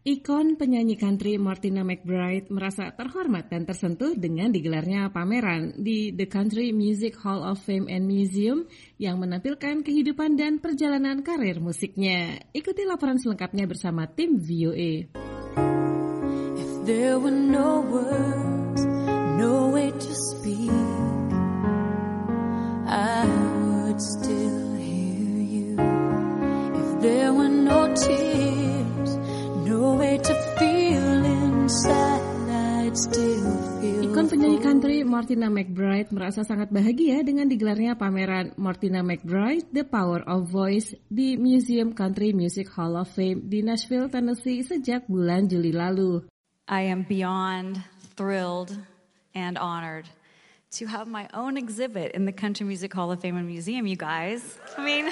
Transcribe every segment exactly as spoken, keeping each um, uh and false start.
Ikon penyanyi country Martina McBride merasa terhormat dan tersentuh dengan digelarnya pameran di The Country Music Hall of Fame and Museum yang menampilkan kehidupan dan perjalanan karir musiknya. Ikuti laporan selengkapnya bersama tim V O A. If there were no words, no way to speak, I would still hear you. If there were no tears, no way to feel inside, I'd still feel. Ikon penyanyi country Martina McBride merasa sangat bahagia dengan digelarnya pameran Martina McBride The Power of Voice di Museum Country Music Hall of Fame di Nashville, Tennessee sejak bulan Juli lalu. I am beyond thrilled and honored to have my own exhibit in the Country Music Hall of Fame and Museum, you guys. I mean,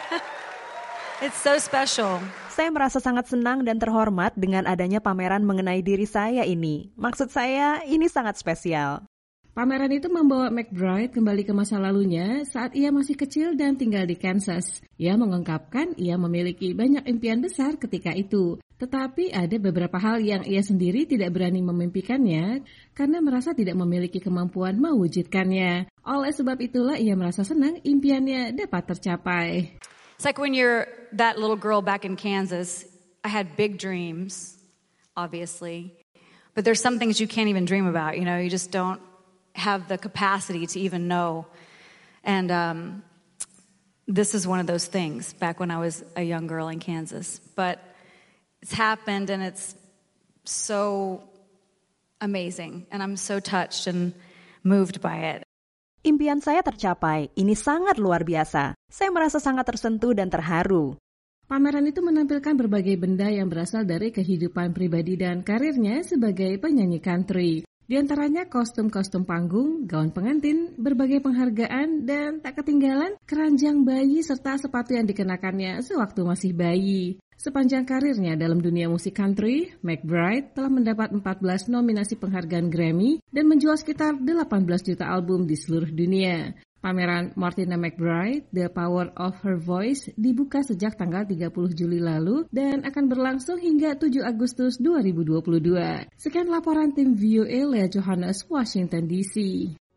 it's so special. Saya merasa sangat senang dan terhormat dengan adanya pameran mengenai diri saya ini. Maksud saya, ini sangat spesial. Pameran itu membawa McBride kembali ke masa lalunya saat ia masih kecil dan tinggal di Kansas. Ia mengungkapkan ia memiliki banyak impian besar ketika itu. Tetapi ada beberapa hal yang ia sendiri tidak berani memimpikannya karena merasa tidak memiliki kemampuan mewujudkannya. Oleh sebab itulah ia merasa senang impiannya dapat tercapai. It's like when you're that little girl back in Kansas, I had big dreams, obviously. But there's some things you can't even dream about, you know, you just don't have the capacity to even know. And um, this is one of those things back when I was a young girl in Kansas. But it's happened and it's so amazing. And I'm so touched and moved by it. Impian saya tercapai, ini sangat luar biasa. Saya merasa sangat tersentuh dan terharu. Pameran itu menampilkan berbagai benda yang berasal dari kehidupan pribadi dan karirnya sebagai penyanyi country. Di antaranya kostum-kostum panggung, gaun pengantin, berbagai penghargaan, dan tak ketinggalan keranjang bayi serta sepatu yang dikenakannya sewaktu masih bayi. Sepanjang karirnya dalam dunia musik country, McBride telah mendapat empat belas nominasi penghargaan Grammy dan menjual sekitar delapan belas juta album di seluruh dunia. Pameran Martina McBride, The Power of Her Voice, dibuka sejak tanggal tiga puluh Juli lalu dan akan berlangsung hingga tujuh Agustus dua ribu dua puluh dua. Sekian laporan tim V O A, Lea Johannes, Washington D C.